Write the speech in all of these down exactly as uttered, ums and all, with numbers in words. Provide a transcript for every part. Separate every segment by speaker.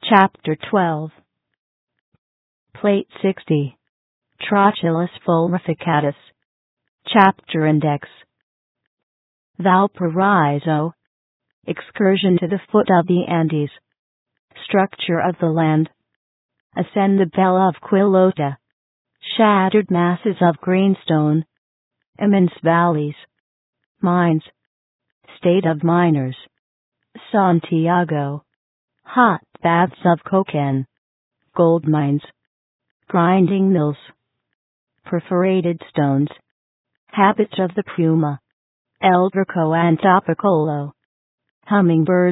Speaker 1: Chapter twelve. Plate sixty. Trochilus fulmificatus. Chapter Index. Valparaiso. Excursion to the foot of the Andes. Structure of the land. Ascendabella of Quillota. Shattered masses of greenstone. Immense valleys. Mines. State of miners. Santiago. Hot baths of cocaine. Gold mines. Grinding mills. Perforated stones. Habits of the puma. El Draco antopicolo. Hummingbirds.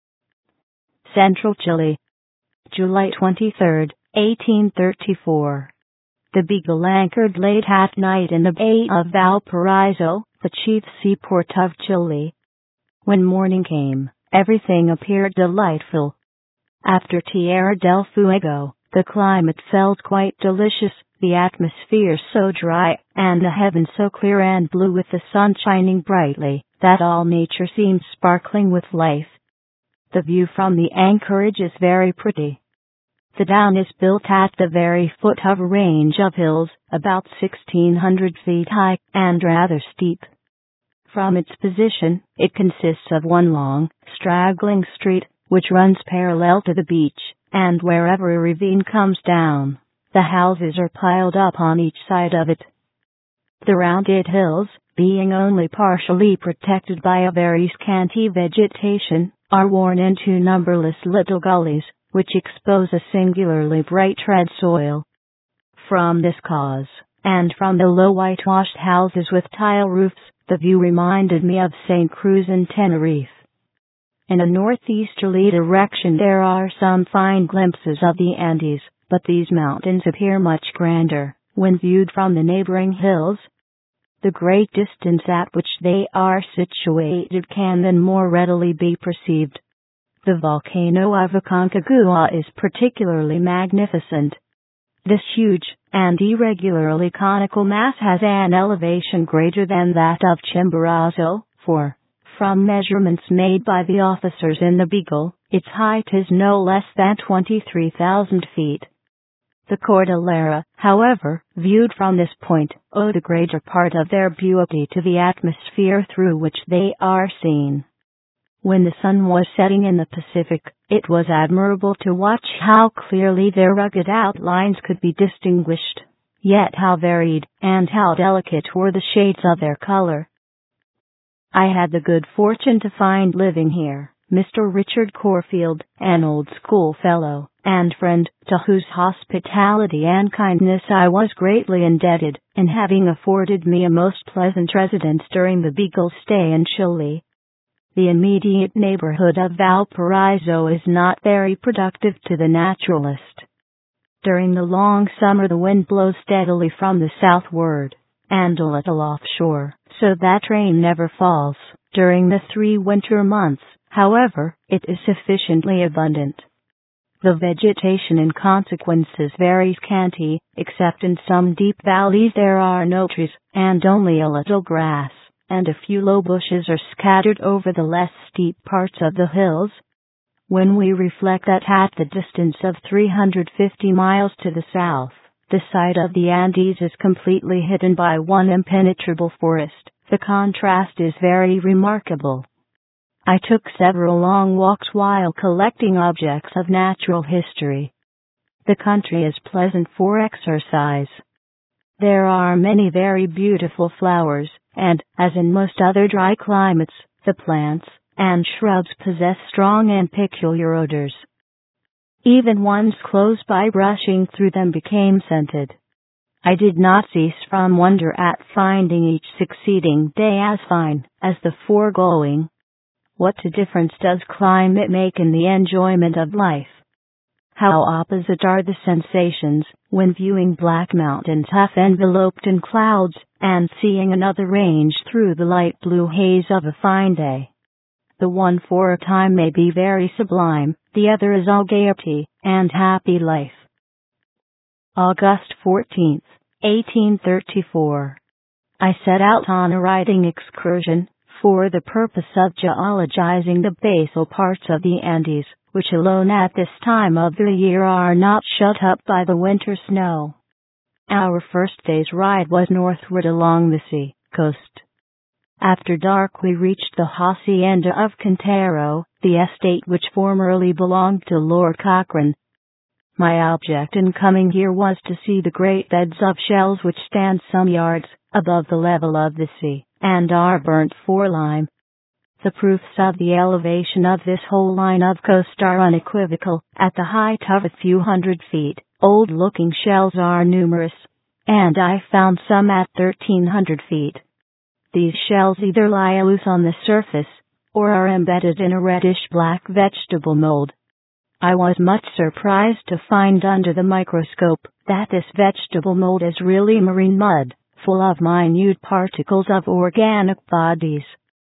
Speaker 1: Central Chile. July twenty-third, eighteen thirty-four. The Beagle anchored late at night in the Bay of Valparaiso, the chief seaport of Chile. When morning came, everything appeared delightful. After Tierra del Fuego, the climate felt quite delicious, the atmosphere so dry, and the heavens so clear and blue with the sun shining brightly, that all nature seemed sparkling with life. The view from the anchorage is very pretty. The town is built at the very foot of a range of hills, about sixteen hundred feet high, and rather steep. From its position, it consists of one long, straggling street, which runs parallel to the beach, and wherever a ravine comes down, the houses are piled up on each side of it. The rounded hills, being only partially protected by a very scanty vegetation, are worn into numberless little gullies, which expose a singularly bright red soil. From this cause, and from the low whitewashed houses with tile roofs, the view reminded me of Saint Cruz in Tenerife. In a northeasterly direction there are some fine glimpses of the Andes, but these mountains appear much grander when viewed from the neighboring hills. The great distance at which they are situated can then more readily be perceived. The volcano of Aconcagua is particularly magnificent. This huge and irregularly conical mass has an elevation greater than that of Chimborazo, for, from measurements made by the officers in the Beagle, its height is no less than twenty-three thousand feet. The Cordillera, however, viewed from this point, owe the greater part of their beauty to the atmosphere through which they are seen. When the sun was setting in the Pacific, it was admirable to watch how clearly their rugged outlines could be distinguished, yet how varied and how delicate were the shades of their color. I had the good fortune to find living here Mister Richard Corfield, an old schoolfellow and friend, to whose hospitality and kindness I was greatly indebted, in having afforded me a most pleasant residence during the Beagle's stay in Chile. The immediate neighborhood of Valparaiso is not very productive to the naturalist. During the long summer the wind blows steadily from the southward, and a little offshore, so that rain never falls. During the three winter months, however, it is sufficiently abundant. The vegetation in consequence is very scanty, except in some deep valleys there are no trees, and only a little grass, and a few low bushes are scattered over the less steep parts of the hills. When we reflect that at the distance of three hundred fifty miles to the south, the side of the Andes is completely hidden by one impenetrable forest, the contrast is very remarkable. I took several long walks while collecting objects of natural history. The country is pleasant for exercise. There are many very beautiful flowers, and, as in most other dry climates, the plants and shrubs possess strong and peculiar odors. Even one's clothes by brushing through them became scented. I did not cease from wonder at finding each succeeding day as fine as the foregoing. What a difference does climate make in the enjoyment of life! How opposite are the sensations when viewing black mountains half enveloped in clouds, and seeing another range through the light blue haze of a fine day. The one for a time may be very sublime, the other is all gaiety and happy life. August fourteenth, eighteen thirty-four. I set out on a riding excursion, for the purpose of geologizing the basal parts of the Andes, which alone at this time of the year are not shut up by the winter snow. Our first day's ride was northward along the sea coast. After dark we reached the hacienda of Quintero, the estate which formerly belonged to Lord Cochrane. My object in coming here was to see the great beds of shells which stand some yards above the level of the sea, and are burnt for lime. The proofs of the elevation of this whole line of coast are unequivocal. At the height of a few hundred feet, old-looking shells are numerous, and I found some at thirteen hundred feet. These shells either lie loose on the surface, or are embedded in a reddish-black vegetable mold. I was much surprised to find under the microscope that this vegetable mold is really marine mud, full of minute particles of organic bodies.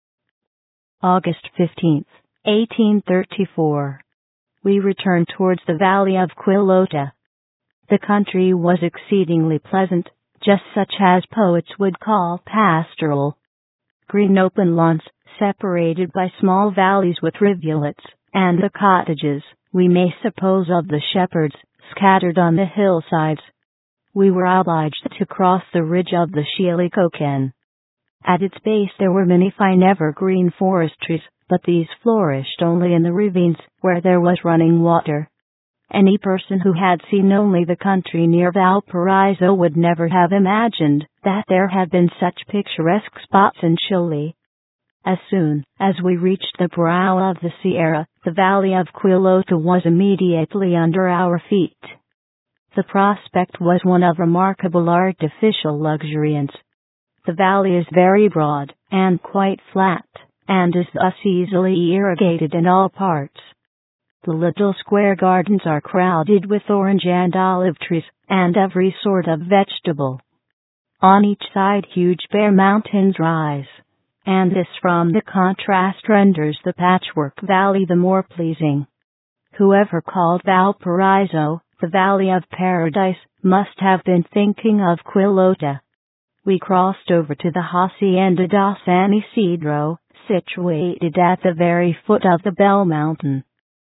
Speaker 1: August fifteenth, eighteen thirty-four. We returned towards the valley of Quillota. The country was exceedingly pleasant, just such as poets would call pastoral. Green open lawns, separated by small valleys with rivulets, and the cottages, we may suppose of the shepherds, scattered on the hillsides. We were obliged to cross the ridge of the Chilicocan. At its base there were many fine evergreen forest trees, but these flourished only in the ravines, where there was running water. Any person who had seen only the country near Valparaiso would never have imagined that there had been such picturesque spots in Chile. As soon as we reached the brow of the Sierra, the valley of Quillota was immediately under our feet. The prospect was one of remarkable artificial luxuriance. The valley is very broad and quite flat, and is thus easily irrigated in all parts. The little square gardens are crowded with orange and olive trees, and every sort of vegetable. On each side huge bare mountains rise, and this from the contrast renders the patchwork valley the more pleasing. Whoever called Valparaiso the Valley of Paradise must have been thinking of Quillota. We crossed over to the Hacienda da San Isidro, situated at the very foot of the Bell Mountain.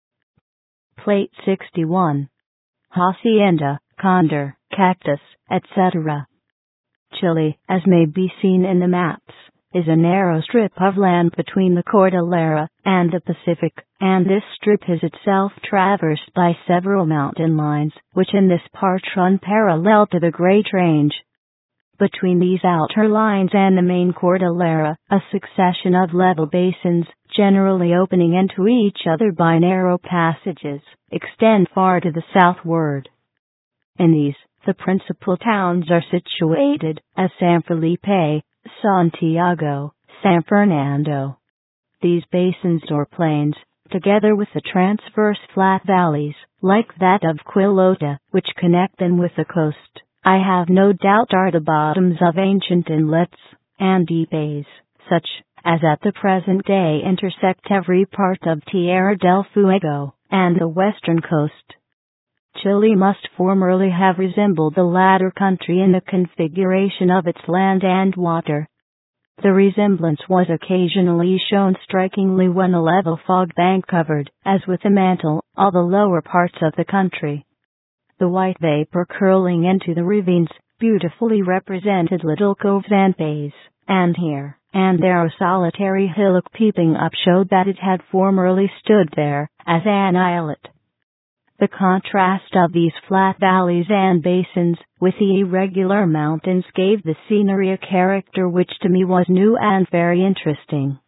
Speaker 1: Plate sixty-one. Hacienda, Condor, Cactus, et cetera. Chile, as may be seen in the maps, is a narrow strip of land between the Cordillera and the Pacific, and this strip is itself traversed by several mountain lines, which in this part run parallel to the Great Range. Between these outer lines and the main Cordillera, a succession of level basins, generally opening into each other by narrow passages, extend far to the southward. In these, the principal towns are situated, as San Felipe, Santiago, San Fernando. These basins or plains, together with the transverse flat valleys, like that of Quillota, which connect them with the coast, I have no doubt are the bottoms of ancient inlets and deep bays, such as at the present day intersect every part of Tierra del Fuego and the western coast. Chile must formerly have resembled the latter country in the configuration of its land and water. The resemblance was occasionally shown strikingly when a level fog bank covered, as with a mantle, all the lower parts of the country. The white vapor curling into the ravines beautifully represented little coves and bays, and here and there a solitary hillock peeping up showed that it had formerly stood there as an islet. The contrast of these flat valleys and basins with the irregular mountains gave the scenery a character which to me was new and very interesting.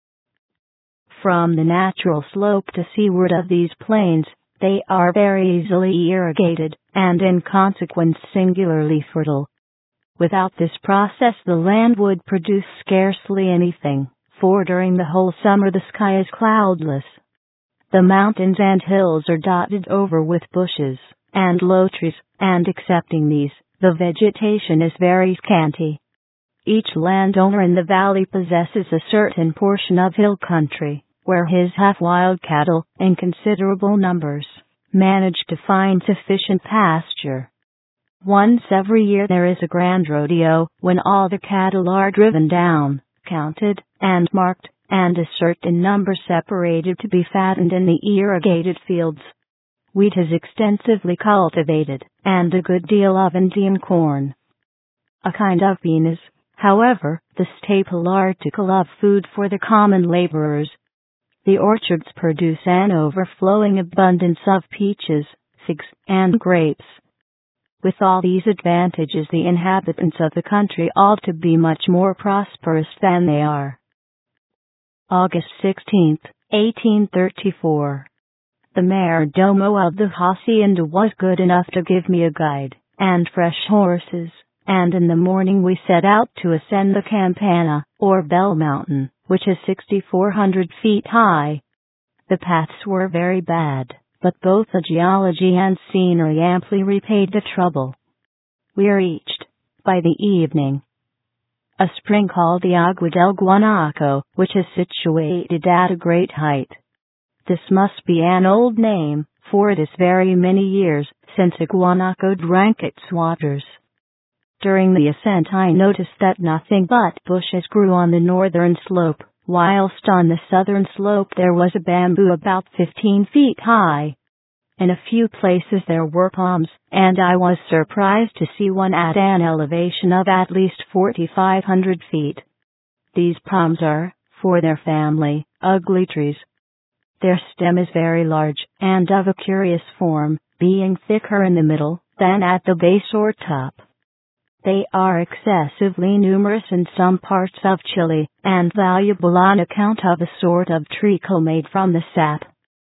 Speaker 1: From the natural slope to seaward of these plains, they are very easily irrigated, and in consequence singularly fertile. Without this process the land would produce scarcely anything, for during the whole summer the sky is cloudless. The mountains and hills are dotted over with bushes and low trees, and excepting these, the vegetation is very scanty. Each landowner in the valley possesses a certain portion of hill country, where his half-wild cattle, in considerable numbers, manage to find sufficient pasture. Once every year there is a grand rodeo, when all the cattle are driven down, counted, and marked, and a certain number separated to be fattened in the irrigated fields. Wheat is extensively cultivated, and a good deal of Indian corn. A kind of bean is, however, the staple article of food for the common laborers. The orchards produce an overflowing abundance of peaches, figs, and grapes. With all these advantages, the inhabitants of the country ought to be much more prosperous than they are. August sixteenth, eighteen thirty-four. The mayor domo of the hacienda was good enough to give me a guide and fresh horses, and in the morning we set out to ascend the Campana, or Bell Mountain, which is sixty-four hundred feet high. The paths were very bad, but both the geology and scenery amply repaid the trouble. We reached, by the evening, a spring called the Agua del Guanaco, which is situated at a great height. This must be an old name, for it is very many years since a guanaco drank its waters. During the ascent I noticed that nothing but bushes grew on the northern slope, whilst on the southern slope there was a bamboo about fifteen feet high. In a few places there were palms, and I was surprised to see one at an elevation of at least forty-five hundred feet. These palms are, for their family, ugly trees. Their stem is very large, and of a curious form, being thicker in the middle than at the base or top. They are excessively numerous in some parts of Chile, and valuable on account of a sort of treacle made from the sap.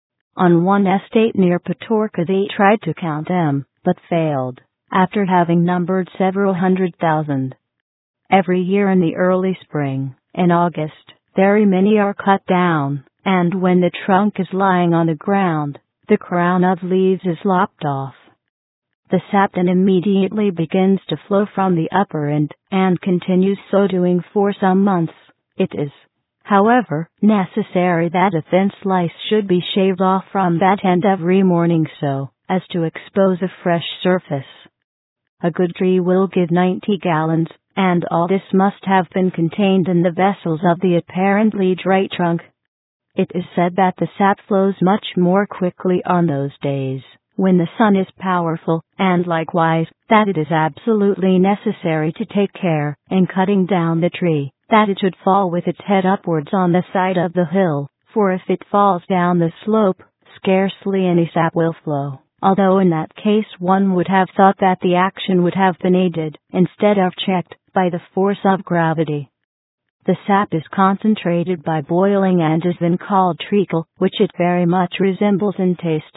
Speaker 1: On one estate near Petorca they tried to count them, but failed, after having numbered several hundred thousand. Every year in the early spring, in August, very many are cut down, and when the trunk is lying on the ground, the crown of leaves is lopped off. The sap then immediately begins to flow from the upper end, and continues so doing for some months. It is, however, necessary that a thin slice should be shaved off from that end every morning so as to expose a fresh surface. A good tree will give ninety gallons, and all this must have been contained in the vessels of the apparently dry trunk. It is said that the sap flows much more quickly on those days when the sun is powerful, and likewise that it is absolutely necessary to take care, in cutting down the tree, that it should fall with its head upwards on the side of the hill, for if it falls down the slope, scarcely any sap will flow, although in that case one would have thought that the action would have been aided, instead of checked, by the force of gravity. The sap is concentrated by boiling and is then called treacle, which it very much resembles in taste.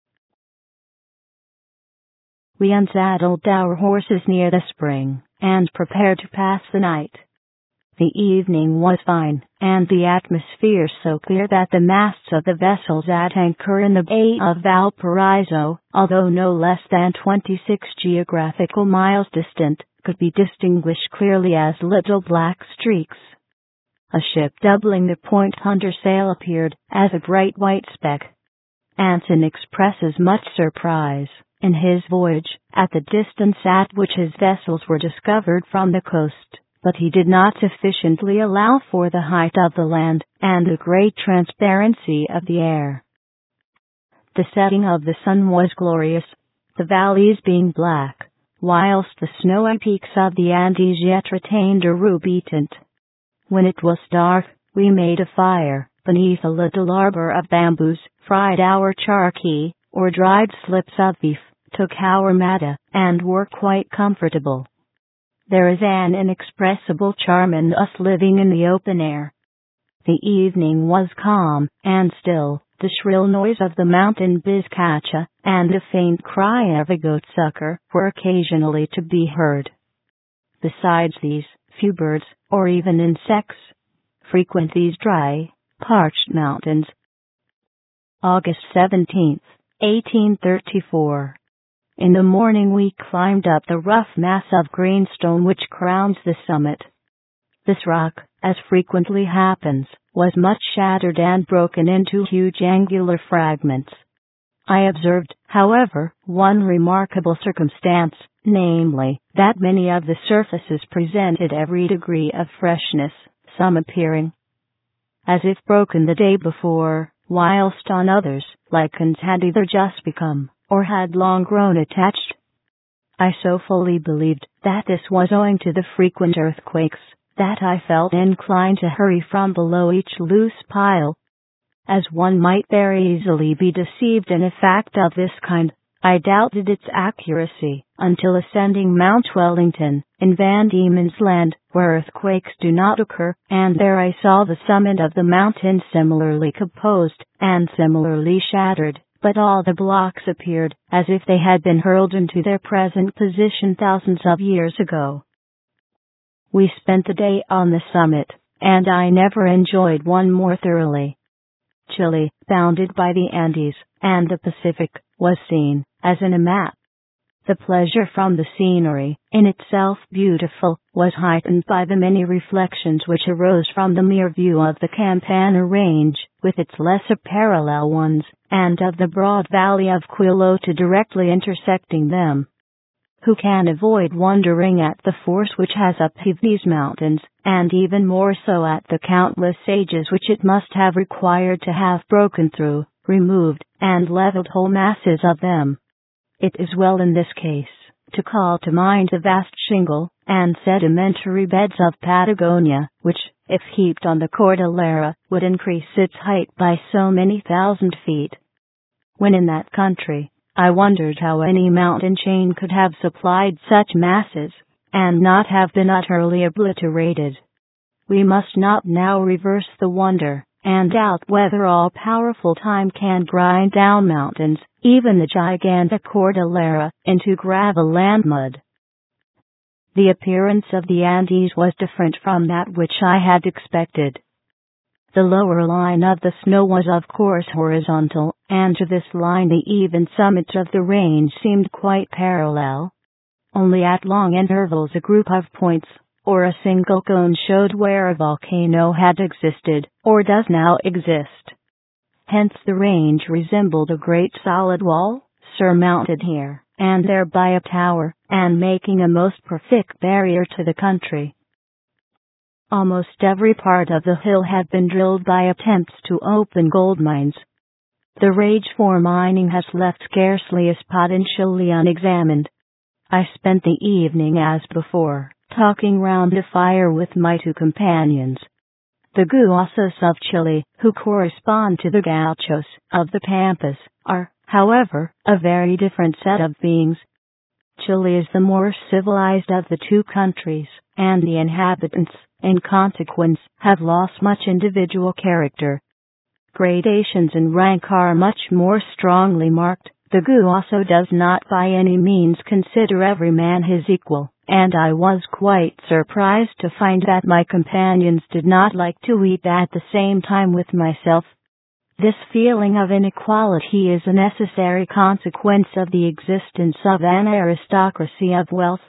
Speaker 1: We unsaddled our horses near the spring, and prepared to pass the night. The evening was fine, and the atmosphere so clear that the masts of the vessels at anchor in the Bay of Valparaiso, although no less than twenty-six geographical miles distant, could be distinguished clearly as little black streaks. A ship doubling the Point Hunter sail appeared as a bright white speck. Anson expresses much surprise, in his voyage, at the distance at which his vessels were discovered from the coast, but he did not sufficiently allow for the height of the land, and the great transparency of the air. The setting of the sun was glorious, the valleys being black, whilst the snowy peaks of the Andes yet retained a ruby tint. When it was dark, we made a fire, beneath a little arbor of bamboos, fried our charqui, or dried slips of beef, took our mata, and were quite comfortable. There is an inexpressible charm in us living in the open air. The evening was calm and still, the shrill noise of the mountain bizcacha, and the faint cry of a goatsucker, were occasionally to be heard. Besides these, few birds, or even insects, frequent these dry, parched mountains. August seventeenth, eighteen thirty-four. In the morning we climbed up the rough mass of greenstone which crowns the summit. This rock, as frequently happens, was much shattered and broken into huge angular fragments. I observed, however, one remarkable circumstance, namely, that many of the surfaces presented every degree of freshness, some appearing as if broken the day before, whilst on others, lichens had either just become, or had long grown attached. I so fully believed that this was owing to the frequent earthquakes, that I felt inclined to hurry from below each loose pile. As one might very easily be deceived in a fact of this kind, I doubted its accuracy until ascending Mount Wellington, in Van Diemen's Land, where earthquakes do not occur, and there I saw the summit of the mountain similarly composed and similarly shattered, but all the blocks appeared as if they had been hurled into their present position thousands of years ago. We spent the day on the summit, and I never enjoyed one more thoroughly. Chile, bounded by the Andes and the Pacific, was seen, as in a map. The pleasure from the scenery, in itself beautiful, was heightened by the many reflections which arose from the mere view of the Campana Range, with its lesser parallel ones, and of the broad valley of Quilote directly intersecting them. Who can avoid wondering at the force which has upheaved these mountains, and even more so at the countless ages which it must have required to have broken through, removed, and leveled whole masses of them? It is well in this case to call to mind the vast shingle and sedimentary beds of Patagonia, which, if heaped on the Cordillera, would increase its height by so many thousand feet. When in that country, I wondered how any mountain chain could have supplied such masses, and not have been utterly obliterated. We must not now reverse the wonder, and doubt whether all-powerful time can grind down mountains, even the gigantic Cordillera, into gravel and mud. The appearance of the Andes was different from that which I had expected. The lower line of the snow was of course horizontal, and to this line the even summits of the range seemed quite parallel. Only at long intervals a group of points, or a single cone, showed where a volcano had existed, or does now exist. Hence the range resembled a great solid wall, surmounted here and there by a tower, and making a most perfect barrier to the country. Almost every part of the hill had been drilled by attempts to open gold mines. The rage for mining has left scarcely a spot in Chile unexamined. I spent the evening as before, talking round a fire with my two companions. The Guasos of Chile, who correspond to the Gauchos of the Pampas, are, however, a very different set of beings. Chile is the more civilized of the two countries, and the inhabitants, in consequence, have lost much individual character. Gradations in rank are much more strongly marked. The Guaso does not by any means consider every man his equal, and I was quite surprised to find that my companions did not like to eat at the same time with myself. This feeling of inequality is a necessary consequence of the existence of an aristocracy of wealth.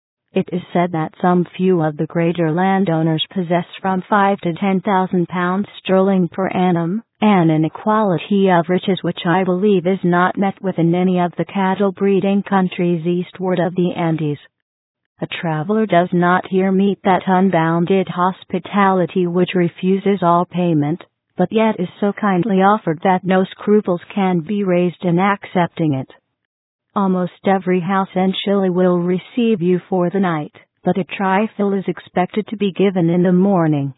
Speaker 1: It is said that some few of the greater landowners possess from five to ten thousand pounds sterling per annum, an inequality of riches which I believe is not met with in any of the cattle-breeding countries eastward of the Andes. A traveler does not here meet that unbounded hospitality which refuses all payment, but yet is so kindly offered that no scruples can be raised in accepting it. Almost every house in Chile will receive you for the night, but a trifle is expected to be given in the morning.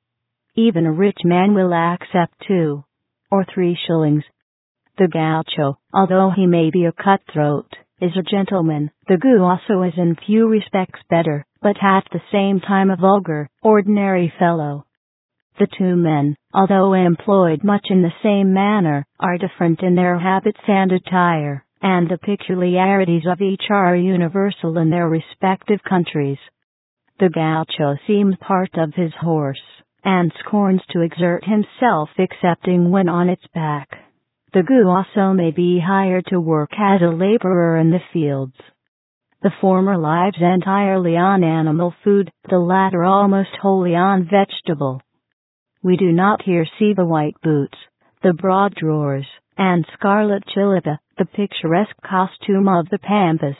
Speaker 1: Even a rich man will accept two or three shillings. The gaucho, although he may be a cutthroat, is a gentleman. The Guaso is in few respects better, but at the same time a vulgar, ordinary fellow. The two men, although employed much in the same manner, are different in their habits and attire, and the peculiarities of each are universal in their respective countries. The gaucho seems part of his horse, and scorns to exert himself excepting when on its back. The Guaso may be hired to work as a laborer in the fields. The former lives entirely on animal food, the latter almost wholly on vegetable. We do not here see the white boots, the broad drawers, and scarlet chilita, the picturesque costume of the Pampas.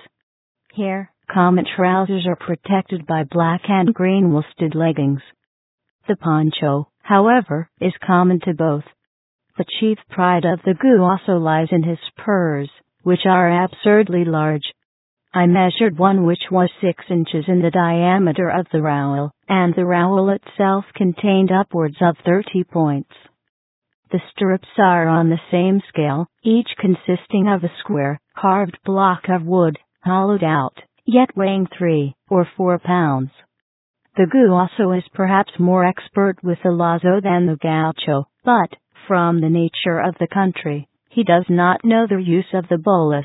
Speaker 1: Here, common trousers are protected by black and green worsted leggings. The poncho, however, is common to both. The chief pride of the Gu also lies in his spurs, which are absurdly large. I measured one which was six inches in the diameter of the rowel, and the rowel itself contained upwards of thirty points. The stirrups are on the same scale, each consisting of a square, carved block of wood, hollowed out, yet weighing three or four pounds. The Gu also is perhaps more expert with the lazo than the gaucho, but, from the nature of the country, he does not know the use of the bolus.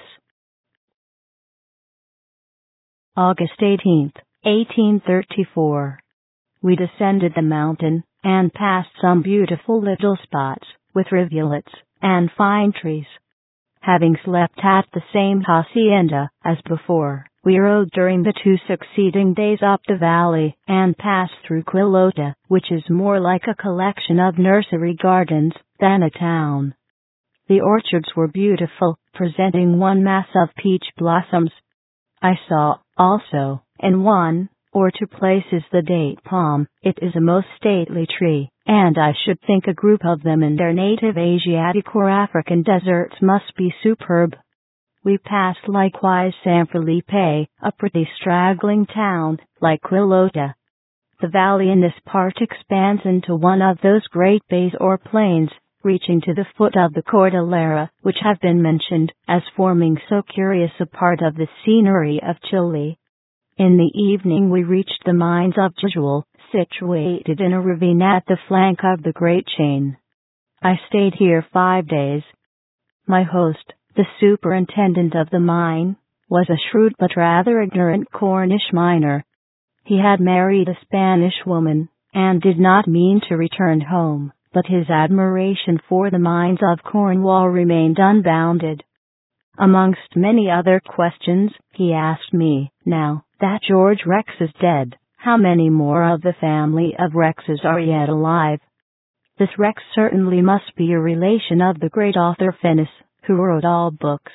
Speaker 1: August eighteenth, eighteen thirty-four. We descended the mountain, and passed some beautiful little spots, with rivulets, and fine trees. Having slept at the same hacienda as before, we rode during the two succeeding days up the valley, and passed through Quillota, which is more like a collection of nursery gardens than a town. The orchards were beautiful, presenting one mass of peach blossoms. I saw, also, in one or two places the date palm. It is a most stately tree, and I should think a group of them in their native Asiatic or African deserts must be superb. We passed likewise San Felipe, a pretty straggling town, like Quillota. The valley in this part expands into one of those great bays or plains, reaching to the foot of the Cordillera, which have been mentioned as forming so curious a part of the scenery of Chile. In the evening we reached the mines of Jejul, situated in a ravine at the flank of the great chain. I stayed here five days. My host, the superintendent of the mine, was a shrewd but rather ignorant Cornish miner. He had married a Spanish woman, and did not mean to return home, but his admiration for the mines of Cornwall remained unbounded. Amongst many other questions, he asked me, now that George Rex is dead, how many more of the family of Rexes are yet alive? This Rex certainly must be a relation of the great author Finnis, who wrote all books.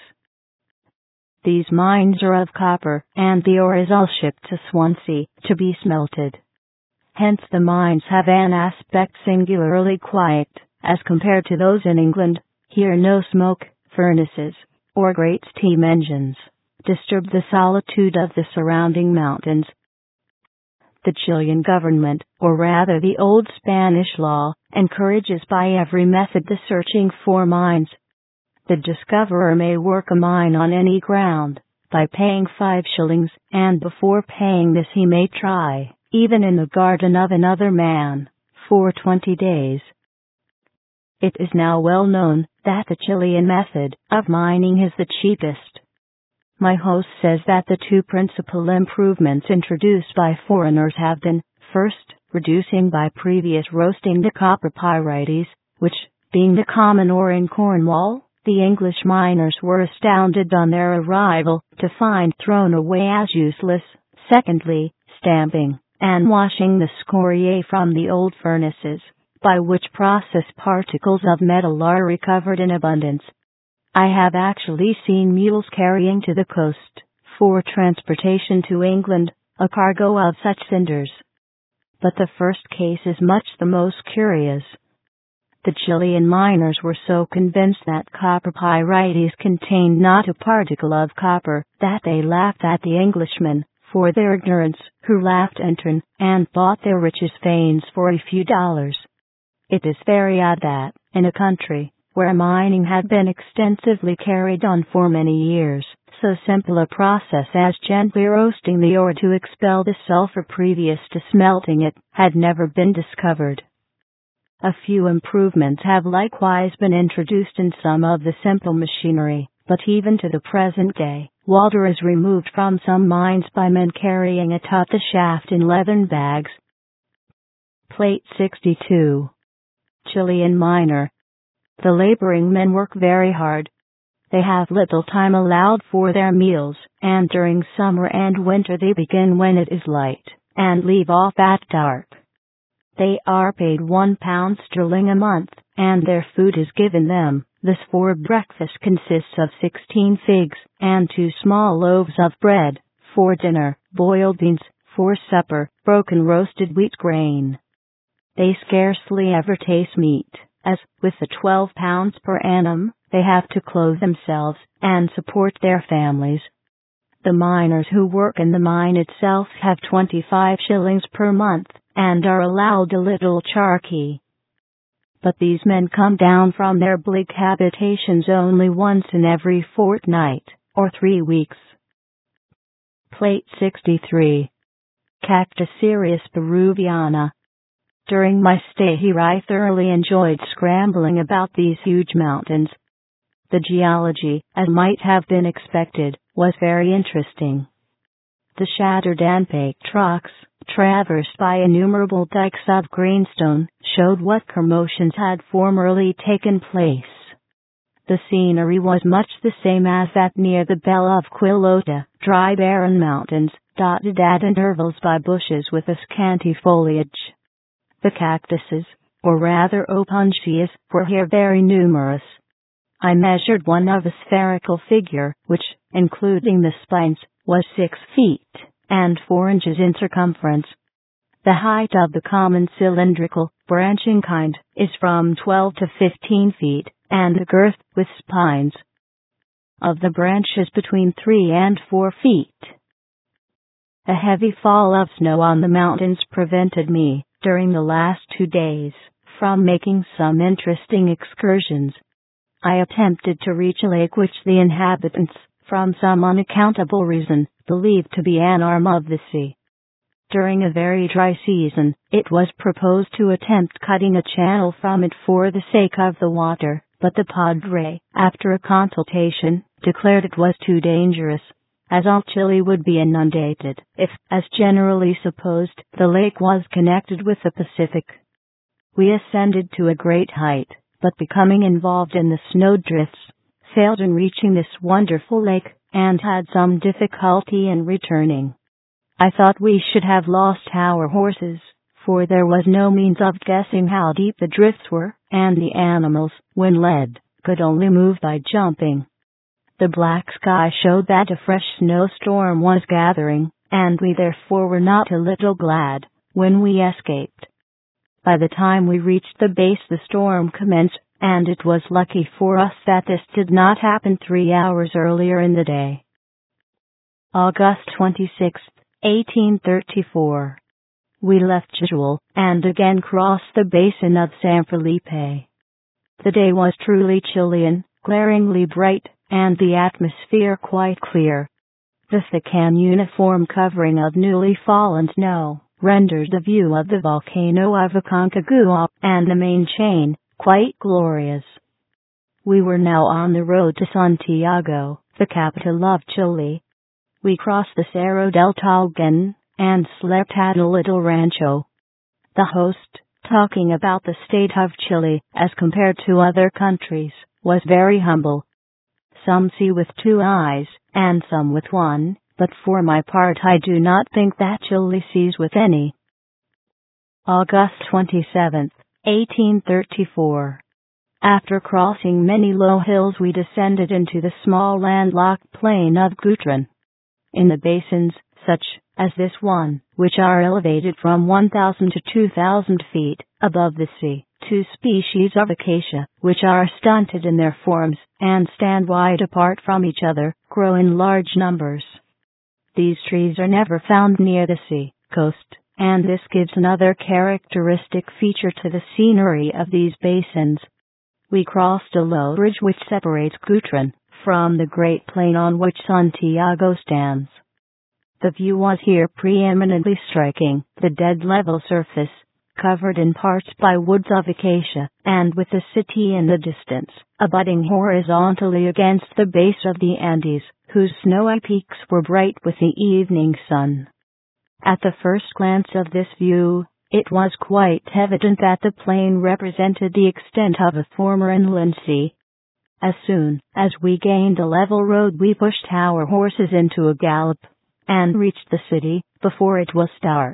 Speaker 1: These mines are of copper, and the ore is all shipped to Swansea to be smelted. Hence the mines have an aspect singularly quiet, as compared to those in England. Here no smoke, furnaces, or great steam engines disturb the solitude of the surrounding mountains. The Chilean government, or rather the old Spanish law, encourages by every method the searching for mines. The discoverer may work a mine on any ground, by paying five shillings, and before paying this he may try, even in the garden of another man, for twenty days. It is now well known that the Chilean method of mining is the cheapest. My host says that the two principal improvements introduced by foreigners have been, first, reducing by previous roasting the copper pyrites, which, being the common ore in Cornwall, the English miners were astounded on their arrival to find thrown away as useless. Secondly, stamping and washing the scoriae from the old furnaces, by which process particles of metal are recovered in abundance. I have actually seen mules carrying to the coast, for transportation to England, a cargo of such cinders. But the first case is much the most curious. The Chilean miners were so convinced that copper pyrites contained not a particle of copper that they laughed at the Englishmen for their ignorance, who laughed in turn, and bought their riches veins for a few dollars. It is very odd that, in a country where mining had been extensively carried on for many years, so simple a process as gently roasting the ore to expel the sulfur previous to smelting it had never been discovered. A few improvements have likewise been introduced in some of the simple machinery, but even to the present day, water is removed from some mines by men carrying it up the shaft in leathern bags. Plate sixty-two. Chilean miner. The laboring men work very hard. They have little time allowed for their meals, and during summer and winter they begin when it is light, and leave off at dark. They are paid one pound sterling a month, and their food is given them. This for breakfast consists of sixteen figs, and two small loaves of bread; for dinner, boiled beans; for supper, broken roasted wheat grain. they scarcely ever taste meat, as, with the twelve pounds per annum, they have to clothe themselves and support their families. The miners who work in the mine itself have twenty-five shillings per month, and are allowed a little charqui. But these men come down from their bleak habitations only once in every fortnight, or three weeks. Plate sixty-three. Cactus Cereus peruviana. During my stay here I thoroughly enjoyed scrambling about these huge mountains. The geology, as might have been expected, was very interesting. The shattered and baked rocks, traversed by innumerable dikes of greenstone, showed what commotions had formerly taken place. The scenery was much the same as that near the Bell of Quillota, dry barren mountains, dotted at intervals by bushes with a scanty foliage. The cactuses, or rather opuntias, were here very numerous. I measured one of a spherical figure, which, including the spines, was six feet and four inches in circumference. The height of the common cylindrical, branching kind, is from twelve to fifteen feet, and the girth, with spines, of the branches between three and four feet. A heavy fall of snow on the mountains prevented me, during the last two days, from making some interesting excursions. I attempted to reach a lake which the inhabitants, from some unaccountable reason, believed to be an arm of the sea. During a very dry season, it was proposed to attempt cutting a channel from it for the sake of the water, but the padre, after a consultation, declared it was too dangerous, as all Chile would be inundated if, as generally supposed, the lake was connected with the Pacific. We ascended to a great height, but becoming involved in the snowdrifts, failed in reaching this wonderful lake, and had some difficulty in returning. I thought we should have lost our horses, for there was no means of guessing how deep the drifts were, and the animals, when led, could only move by jumping. The black sky showed that a fresh snowstorm was gathering, and we therefore were not a little glad when we escaped. By the time we reached the base the storm commenced, and it was lucky for us that this did not happen three hours earlier in the day. August twenty-sixth, eighteen thirty-four. We left Jejul, and again crossed the basin of San Felipe. The day was truly Chilean, glaringly bright, and the atmosphere quite clear. The thick and uniform covering of newly fallen snow rendered the view of the volcano of Aconcagua and the main chain quite glorious. We were now on the road to Santiago, the capital of Chile. We crossed the Cerro del Tolgan and slept at a little rancho. The host, talking about the state of Chile as compared to other countries, was very humble. Some see with two eyes, and some with one, but for my part I do not think that Chile sees with any. August twenty-seventh, eighteen thirty-four. After crossing many low hills we descended into the small landlocked plain of Gutran. In the basins, such as this one, which are elevated from one thousand to two thousand feet above the sea, two species of acacia, which are stunted in their forms and stand wide apart from each other, grow in large numbers. These trees are never found near the sea coast, and this gives another characteristic feature to the scenery of these basins. We crossed a low bridge which separates Gutran from the great plain on which Santiago stands. The view was here preeminently striking, the dead level surface, covered in parts by woods of acacia, and with the city in the distance, abutting horizontally against the base of the Andes, whose snowy peaks were bright with the evening sun. At the first glance of this view, it was quite evident that the plain represented the extent of a former inland sea. As soon as we gained a level road we pushed our horses into a gallop, and reached the city before it was dark.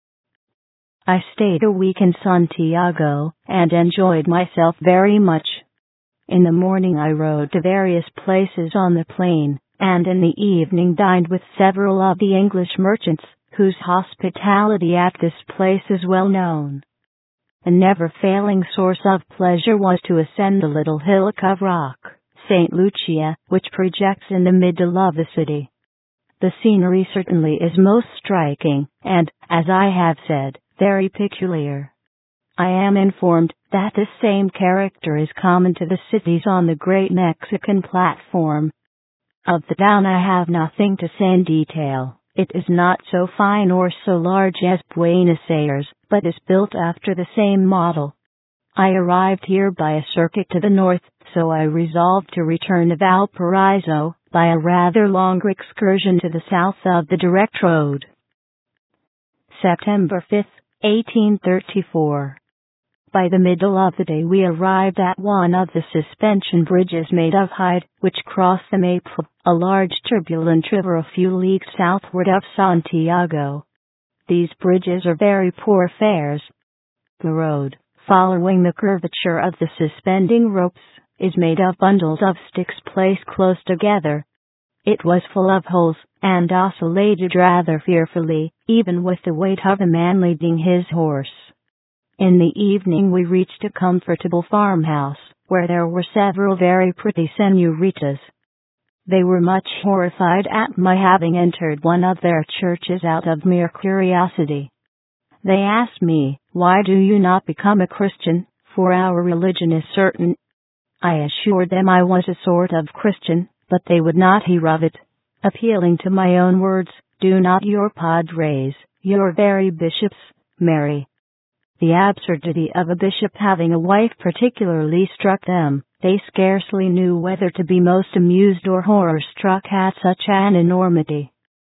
Speaker 1: I stayed a week in Santiago, and enjoyed myself very much. In the morning I rode to various places on the plain, and in the evening dined with several of the English merchants, whose hospitality at this place is well known. A never-failing source of pleasure was to ascend the little hillock of rock, Saint Lucia, which projects in the middle of the city. The scenery certainly is most striking, and, as I have said, very peculiar. I am informed that the same character is common to the cities on the great Mexican platform. Of the town I have nothing to say in detail. It is not so fine or so large as Buenos Aires, but is built after the same model. I arrived here by a circuit to the north, so I resolved to return to Valparaiso by a rather longer excursion to the south of the direct road. September fifth, eighteen thirty-four. By the middle of the day we arrived at one of the suspension bridges made of hide, which cross the Maple, a large turbulent river a few leagues southward of Santiago. These bridges are very poor affairs. The road, following the curvature of the suspending ropes, is made of bundles of sticks placed close together. It was full of holes, and oscillated rather fearfully, even with the weight of a man leading his horse. In the evening we reached a comfortable farmhouse, where there were several very pretty senoritas. They were much horrified at my having entered one of their churches out of mere curiosity. They asked me, "Why do you not become a Christian, for our religion is certain?" I assured them I was a sort of Christian, but they would not hear of it. Appealing to my own words, "Do not your padres, your very bishops, marry?" The absurdity of a bishop having a wife particularly struck them. They scarcely knew whether to be most amused or horror-struck at such an enormity.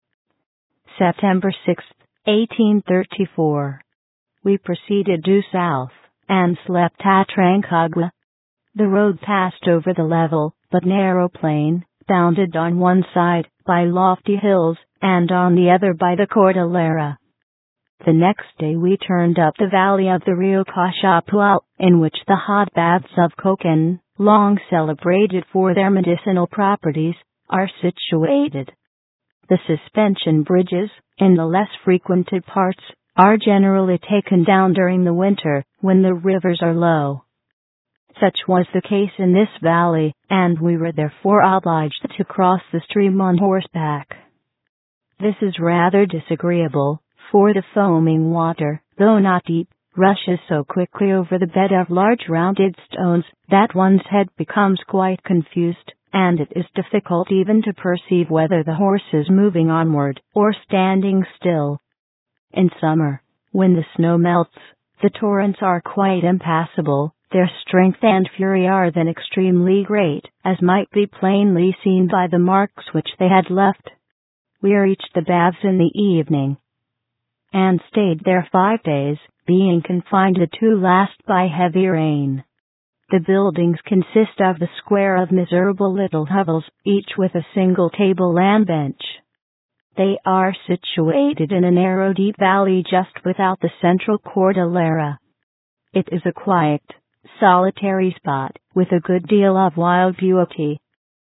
Speaker 1: September sixth, eighteen thirty-four. We proceeded due south, and slept at Rancagua. The road passed over the level, but narrow plain, bounded on one side by lofty hills, and on the other by the Cordillera. The next day we turned up the valley of the Rio Cachapual, in which the hot baths of Cocan, long celebrated for their medicinal properties, are situated. The suspension bridges, in the less frequented parts, are generally taken down during the winter, when the rivers are low. Such was the case in this valley, and we were therefore obliged to cross the stream on horseback. This is rather disagreeable, for the foaming water, though not deep, rushes so quickly over the bed of large rounded stones that one's head becomes quite confused, and it is difficult even to perceive whether the horse is moving onward or standing still. In summer, when the snow melts, the torrents are quite impassable. Their strength and fury are then extremely great, as might be plainly seen by the marks which they had left. We reached the baths in the evening, and stayed there five days, being confined the two last by heavy rain. The buildings consist of the square of miserable little hovels, each with a single table and bench. They are situated in a narrow deep valley just without the central Cordillera. It is a quiet, solitary spot, with a good deal of wild beauty.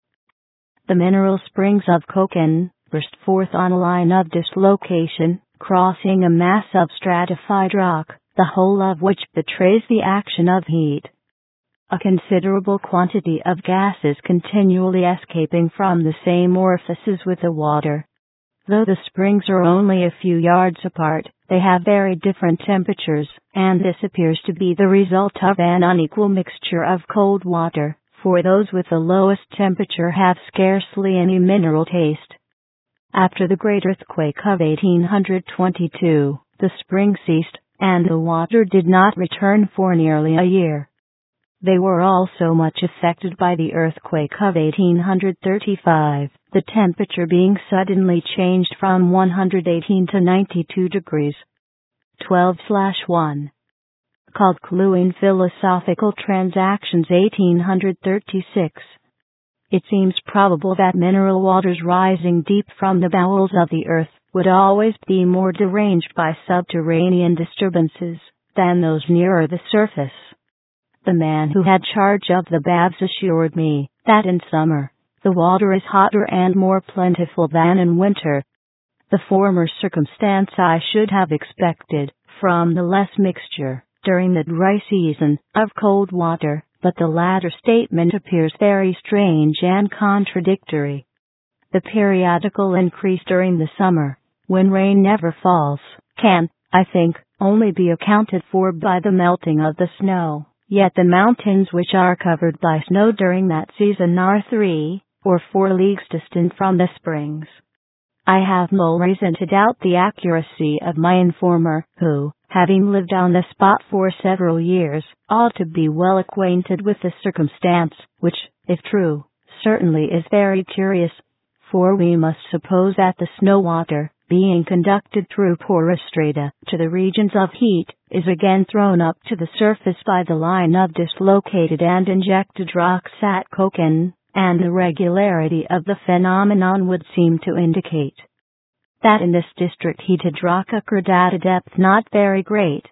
Speaker 1: The mineral springs of Cocan burst forth on a line of dislocation, crossing a mass of stratified rock, the whole of which betrays the action of heat. A considerable quantity of gas is continually escaping from the same orifices with the water. Though the springs are only a few yards apart, they have very different temperatures, and this appears to be the result of an unequal mixture of cold water, for those with the lowest temperature have scarcely any mineral taste. After the great earthquake of eighteen twenty-two, the spring ceased, and the water did not return for nearly a year. They were also much affected by the earthquake of eighteen thirty-five, the temperature being suddenly changed from one hundred eighteen to ninety-two degrees. twelve one. Called Clue in Philosophical Transactions eighteen thirty-six. It seems probable that mineral waters rising deep from the bowels of the earth would always be more deranged by subterranean disturbances than those nearer the surface. The man who had charge of the baths assured me that in summer the water is hotter and more plentiful than in winter. The former circumstance I should have expected, from the less mixture, during the dry season of cold water, but the latter statement appears very strange and contradictory. The periodical increase during the summer, when rain never falls, can, I think, only be accounted for by the melting of the snow, yet the mountains which are covered by snow during that season are three or four leagues distant from the springs. I have no reason to doubt the accuracy of my informer, who, having lived on the spot for several years, ought to be well acquainted with the circumstance, which, if true, certainly is very curious, for we must suppose that the snow water, being conducted through porous strata to the regions of heat, is again thrown up to the surface by the line of dislocated and injected rocks at Köken, and the regularity of the phenomenon would seem to indicate that in this district heated rock occurred at a depth not very great.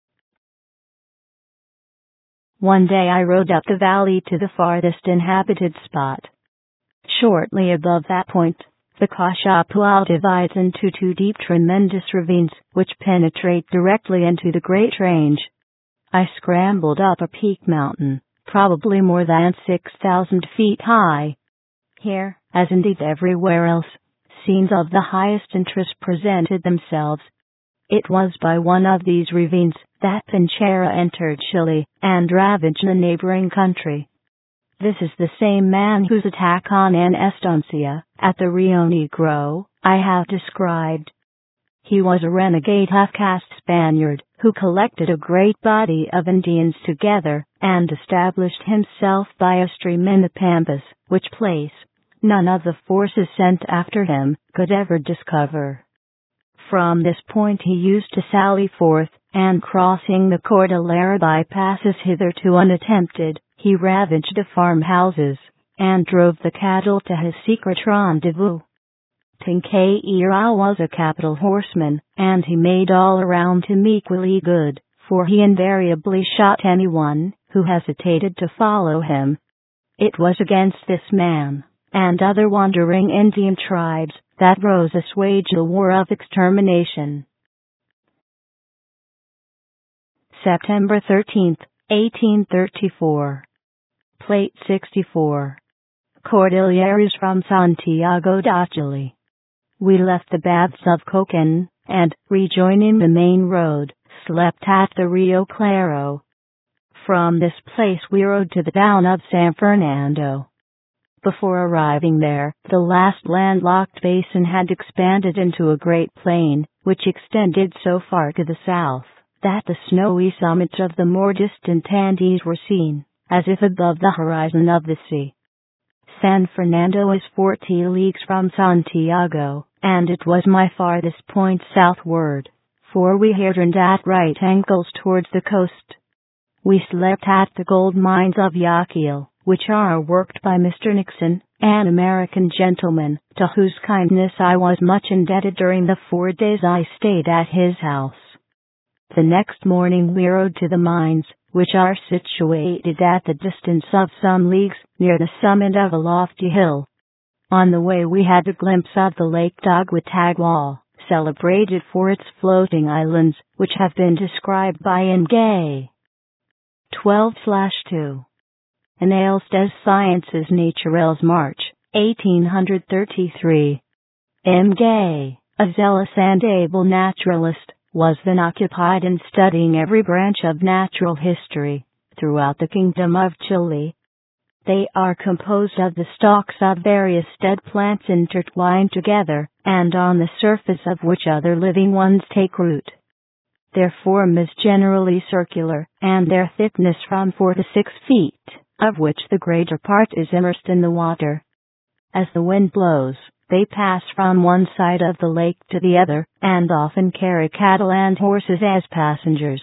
Speaker 1: One day I rode up the valley to the farthest inhabited spot. Shortly above that point, the Kashapual divides into two deep tremendous ravines, which penetrate directly into the Great Range. I scrambled up a peak mountain, probably more than six thousand feet high. Here, as indeed everywhere else, scenes of the highest interest presented themselves. It was by one of these ravines that Pinchera entered Chile and ravaged the neighboring country. This is the same man whose attack on an estancia at the Rio Negro I have described. He was a renegade half-caste Spaniard who collected a great body of Indians together and established himself by a stream in the Pampas, which place none of the forces sent after him could ever discover. From this point he used to sally forth, and crossing the Cordillera by passes hitherto unattempted, he ravaged the farmhouses and drove the cattle to his secret rendezvous. Tincaira was a capital horseman, and he made all around him equally good, for he invariably shot anyone who hesitated to follow him. It was against this man and other wandering Indian tribes that Rosa waged a war of extermination. September thirteenth, eighteen thirty-four. Plate sixty-four. Cordilleras from Santiago de Chile. We left the baths of Köken, and, rejoining the main road, slept at the Rio Claro. From this place we rode to the town of San Fernando. Before arriving there, the last landlocked basin had expanded into a great plain, which extended so far to the south that the snowy summits of the more distant Andes were seen, as if above the horizon of the sea. San Fernando is forty leagues from Santiago, and it was my farthest point southward, for we here turned at right angles towards the coast. We slept at the gold mines of Yaquil, which are worked by Mister Nixon, an American gentleman, to whose kindness I was much indebted during the four days I stayed at his house. The next morning we rode to the mines, which are situated at the distance of some leagues, near the summit of a lofty hill. On the way we had a glimpse of the Lake Daguatagual, celebrated for its floating islands, which have been described by M. Gay. twelve two. Annales des Sciences Naturelles, March, eighteen thirty-three. M. Gay, a zealous and able naturalist, was then occupied in studying every branch of natural history throughout the Kingdom of Chile. They are composed of the stalks of various dead plants intertwined together, and on the surface of which other living ones take root. Their form is generally circular, and their thickness from four to six feet, of which the greater part is immersed in the water. As the wind blows, they pass from one side of the lake to the other, and often carry cattle and horses as passengers.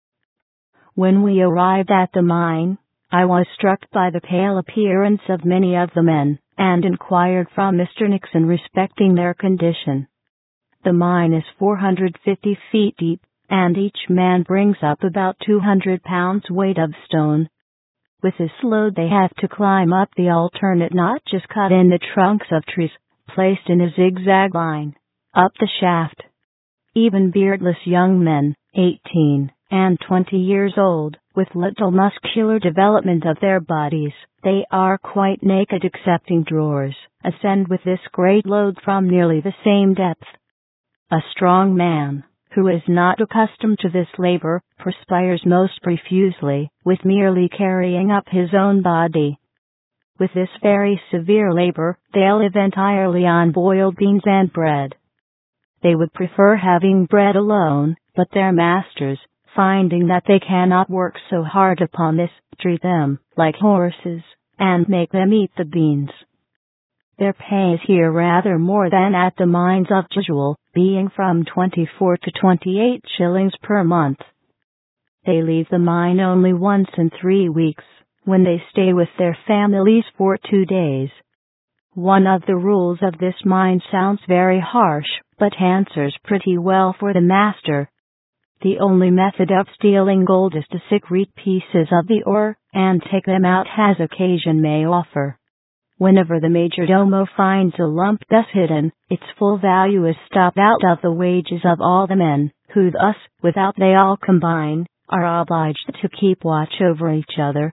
Speaker 1: When we arrived at the mine, I was struck by the pale appearance of many of the men, and inquired from Mister Nixon respecting their condition. The mine is four hundred fifty feet deep, and each man brings up about two hundred pounds weight of stone. With this load they have to climb up the alternate notches cut in the trunks of trees, placed in a zigzag line, up the shaft. Even beardless young men, eighteen, and twenty years old, with little muscular development of their bodies. They are quite naked excepting drawers, ascend with this great load from nearly the same depth. A strong man, who is not accustomed to this labor, perspires most profusely, with merely carrying up his own body. With this very severe labor, they'll live entirely on boiled beans and bread. They would prefer having bread alone, but their masters, finding that they cannot work so hard upon this, treat them like horses, and make them eat the beans. Their pay is here rather more than at the mines of Jejuel, being from twenty-four to twenty-eight shillings per month. They leave the mine only once in three weeks, when they stay with their families for two days. One of the rules of this mine sounds very harsh, but answers pretty well for the master. The only method of stealing gold is to secrete pieces of the ore, and take them out as occasion may offer. Whenever the majordomo finds a lump thus hidden, its full value is stopped out of the wages of all the men, who thus, without they all combine, are obliged to keep watch over each other.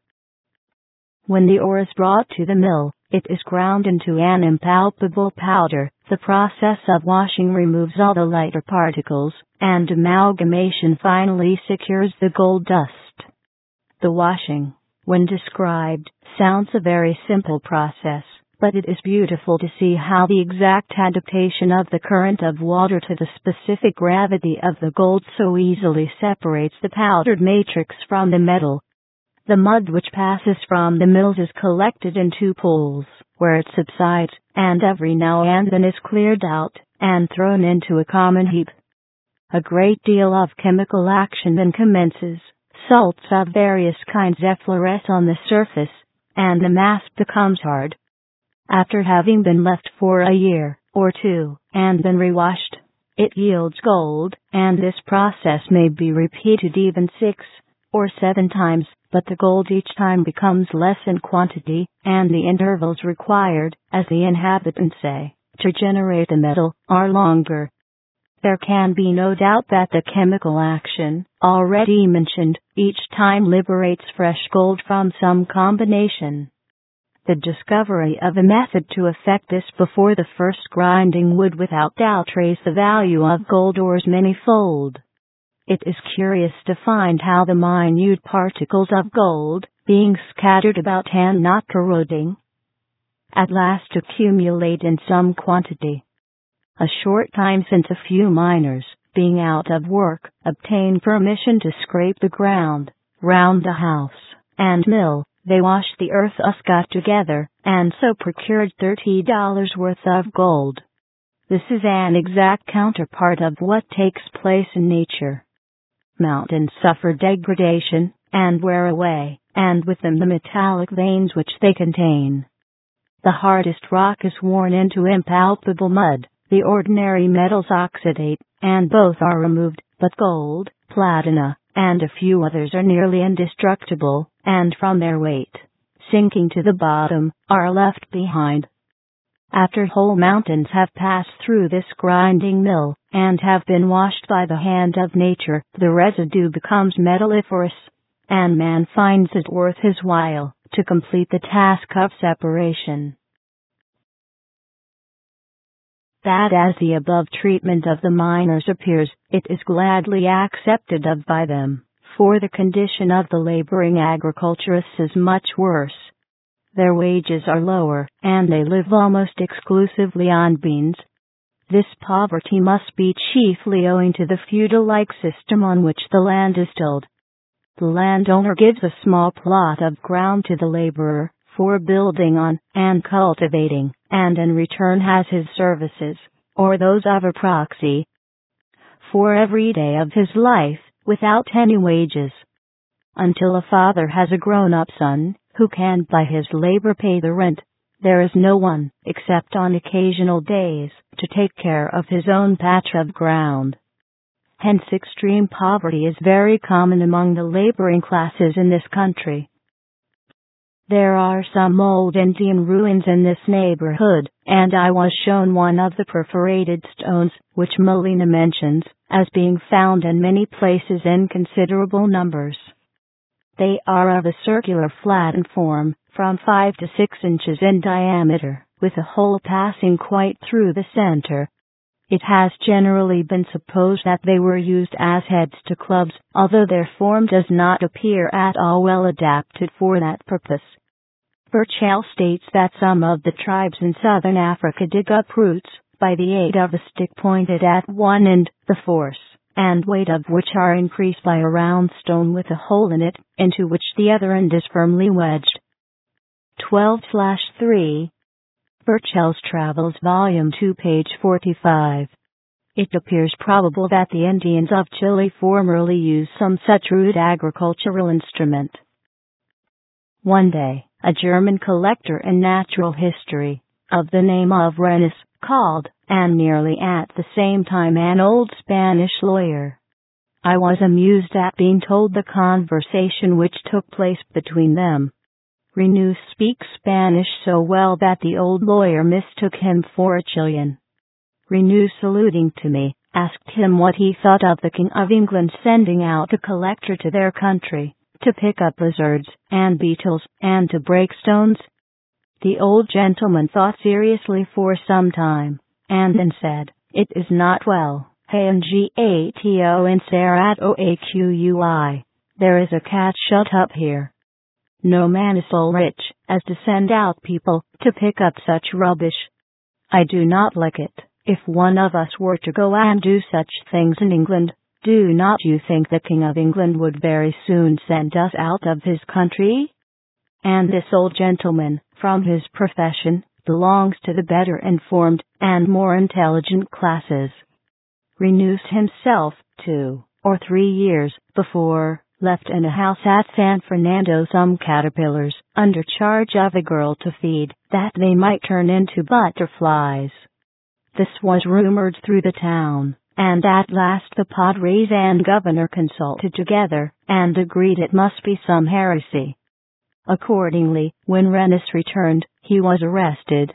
Speaker 1: When the ore is brought to the mill, it is ground into an impalpable powder. The process of washing removes all the lighter particles, and amalgamation finally secures the gold dust. The washing, when described, sounds a very simple process, but it is beautiful to see how the exact adaptation of the current of water to the specific gravity of the gold so easily separates the powdered matrix from the metal. The mud which passes from the mills is collected in two pools, where it subsides, and every now and then is cleared out, and thrown into a common heap. A great deal of chemical action then commences. Salts of various kinds effloresce on the surface, and the mass becomes hard. After having been left for a year or two, and then rewashed, it yields gold, and this process may be repeated even six or seven times, but the gold each time becomes less in quantity, and the intervals required, as the inhabitants say, to generate the metal, are longer. There can be no doubt that the chemical action, already mentioned, each time liberates fresh gold from some combination. The discovery of a method to effect this before the first grinding would without doubt raise the value of gold ores manyfold. It is curious to find how the minute particles of gold, being scattered about and not corroding, at last accumulate in some quantity. A short time since a few miners, being out of work, obtained permission to scrape the ground round the house and mill. They washed the earth thus got together, and so procured thirty dollars worth of gold. This is an exact counterpart of what takes place in nature. Mountains suffer degradation, and wear away, and with them the metallic veins which they contain. The hardest rock is worn into impalpable mud, the ordinary metals oxidate, and both are removed, but gold, platina, and a few others are nearly indestructible, and from their weight, sinking to the bottom, are left behind. After whole mountains have passed through this grinding mill, and have been washed by the hand of nature, the residue becomes metalliferous, and man finds it worth his while to complete the task of separation. That as the above treatment of the miners appears, it is gladly accepted of by them, for the condition of the laboring agriculturists is much worse. Their wages are lower, and they live almost exclusively on beans. This poverty must be chiefly owing to the feudal-like system on which the land is tilled. The landowner gives a small plot of ground to the laborer, for building on and cultivating, and in return has his services, or those of a proxy, for every day of his life, without any wages. Until a father has a grown-up son, who can by his labor pay the rent, there is no one, except on occasional days, to take care of his own patch of ground. Hence extreme poverty is very common among the laboring classes in this country. There are some old Indian ruins in this neighborhood, and I was shown one of the perforated stones, which Molina mentions, as being found in many places in considerable numbers. They are of a circular flattened form, from five to six inches in diameter, with a hole passing quite through the center. It has generally been supposed that they were used as heads to clubs, although their form does not appear at all well adapted for that purpose. Burchell states that some of the tribes in southern Africa dig up roots, by the aid of a stick pointed at one end, the force and weight of which are increased by a round stone with a hole in it, into which the other end is firmly wedged. twelve slash three. Burchell's Travels Volume two page forty-five. It appears probable that the Indians of Chile formerly used some such rude agricultural instrument. One day, a German collector in natural history, of the name of Rennes, called, and nearly at the same time an old Spanish lawyer. I was amused at being told the conversation which took place between them. Renous speaks Spanish so well that the old lawyer mistook him for a Chilean. Renous, alluding to me, asked him what he thought of the King of England sending out a collector to their country, to pick up lizards and beetles, and to break stones. The old gentleman thought seriously for some time, and then said, "It is not well, Hangato and Serato Aqui. There is a cat shut up here. No man is so rich as to send out people to pick up such rubbish. I do not like it. If one of us were to go and do such things in England, do not you think the King of England would very soon send us out of his country?" And this old gentleman, from his profession, belongs to the better informed and more intelligent classes. Renous himself, two or three years before, left in a house at San Fernando some caterpillars, under charge of a girl to feed, that they might turn into butterflies. This was rumored through the town, and at last the padres and governor consulted together, and agreed it must be some heresy. Accordingly, when Rennes returned, he was arrested.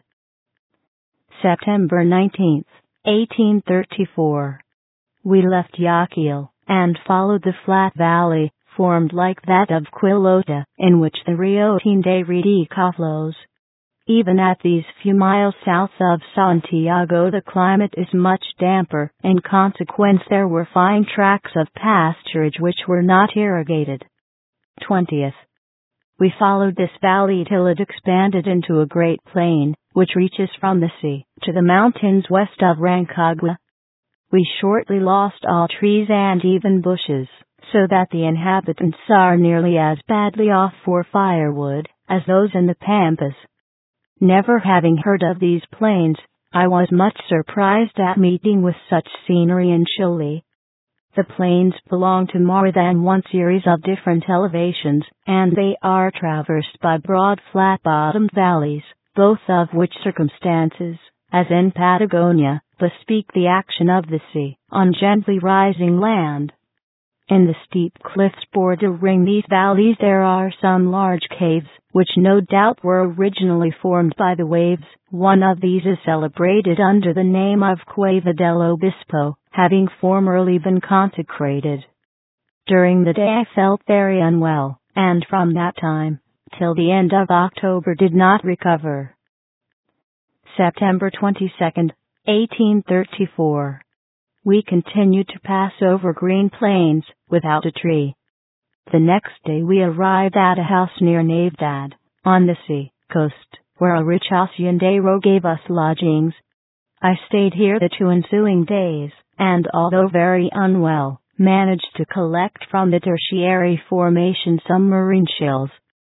Speaker 1: September nineteenth, eighteen thirty-four. We left Yaquil, and followed the flat valley, formed like that of Quillota, in which the Rio Tindeirica flows. Even at these few miles south of Santiago the climate is much damper, in consequence there were fine tracts of pasturage which were not irrigated. twentieth. We followed this valley till it expanded into a great plain, which reaches from the sea to the mountains west of Rancagua. We shortly lost all trees and even bushes, so that the inhabitants are nearly as badly off for firewood as those in the Pampas. Never having heard of these plains, I was much surprised at meeting with such scenery in Chile. The plains belong to more than one series of different elevations, and they are traversed by broad flat-bottomed valleys, both of which circumstances, as in Patagonia, bespeak the action of the sea on gently rising land. In the steep cliffs bordering these valleys there are some large caves, which no doubt were originally formed by the waves. One of these is celebrated under the name of Cueva del Obispo, having formerly been consecrated. During the day I felt very unwell, and from that time, till the end of October did not recover. September twenty-second, eighteen thirty-four. We continued to pass over green plains, without a tree. The next day we arrived at a house near Navidad, on the sea coast, where a rich haciendero gave us lodgings. I stayed here the two ensuing days, and although very unwell, managed to collect from the tertiary formation some marine shells.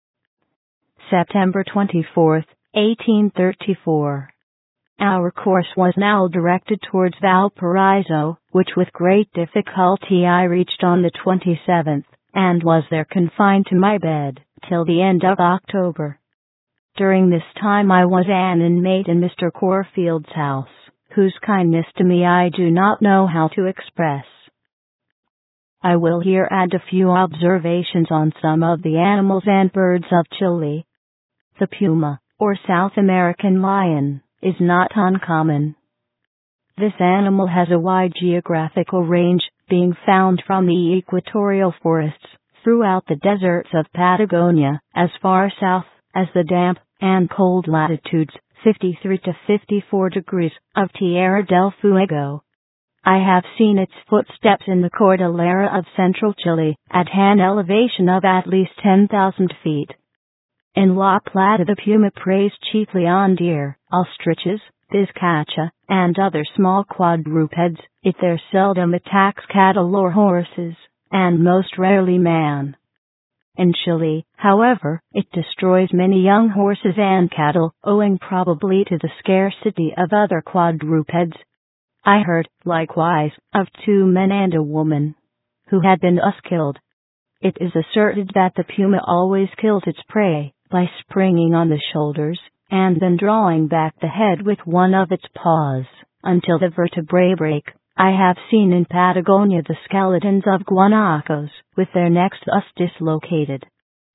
Speaker 1: September twenty-fourth, eighteen thirty-four. Our course was now directed towards Valparaiso, which with great difficulty I reached on the twenty-seventh, and was there confined to my bed till the end of October. During this time I was an inmate in Mister Corfield's house, whose kindness to me I do not know how to express. I will here add a few observations on some of the animals and birds of Chile. The puma, or South American lion, is not uncommon. This animal has a wide geographical range, being found from the equatorial forests throughout the deserts of Patagonia, as far south as the damp and cold latitudes, fifty-three to fifty-four degrees, of Tierra del Fuego. I have seen its footsteps in the Cordillera of central Chile, at an elevation of at least ten thousand feet. In La Plata the puma preys chiefly on deer, ostriches, bizcacha, and other small quadrupeds. It there seldom attacks cattle or horses, and most rarely man. In Chile, however, it destroys many young horses and cattle, owing probably to the scarcity of other quadrupeds. I heard, likewise, of two men and a woman who had been thus killed. It is asserted that the puma always kills its prey by springing on the shoulders, and then drawing back the head with one of its paws, until the vertebrae break. I have seen in Patagonia the skeletons of guanacos, with their necks thus dislocated.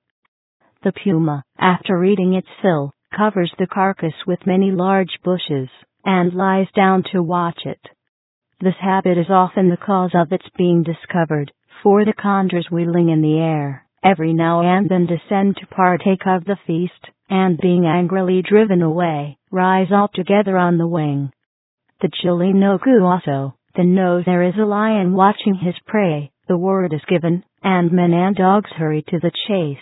Speaker 1: The puma, after eating its fill, covers the carcass with many large bushes, and lies down to watch it. This habit is often the cause of its being discovered, for the condors wheeling in the air, every now and then descend to partake of the feast, and being angrily driven away, rise all together on the wing. The Chilean also, then knows there is a lion watching his prey, the word is given, and men and dogs hurry to the chase.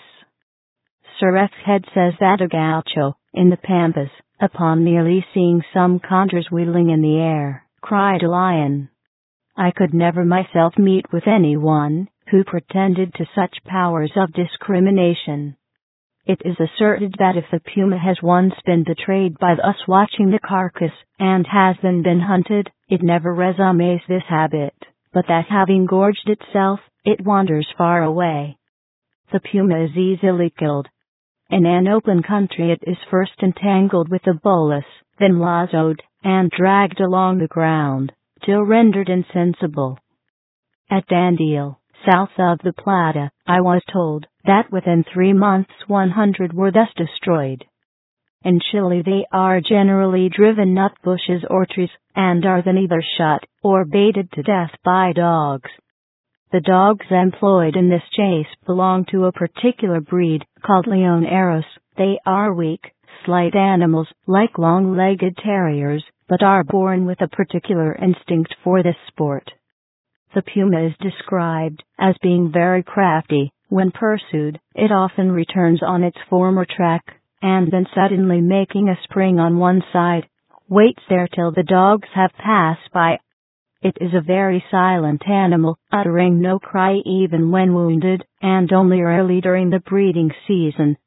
Speaker 1: Sir F. Head says that a gaucho, in the Pampas, upon merely seeing some condors wheeling in the air, cried a lion. I could never myself meet with anyone who pretended to such powers of discrimination. It is asserted that if the puma has once been betrayed by us watching the carcass, and has then been hunted, it never resumes this habit, but that having gorged itself, it wanders far away. The puma is easily killed. In an open country it is first entangled with the bolus, then lassoed, and dragged along the ground, till rendered insensible. At Dandil, south of the Plata, I was told that within three months one hundred were thus destroyed. In Chile they are generally driven up bushes or trees, and are then either shot or baited to death by dogs. The dogs employed in this chase belong to a particular breed, called Leoneros. They are weak, slight animals, like long-legged terriers, but are born with a particular instinct for this sport. The puma is described as being very crafty. When pursued, it often returns on its former track, and then suddenly making a spring on one side, waits there till the dogs have passed by. It is a very silent animal, uttering no cry even when wounded, and only early during the breeding season.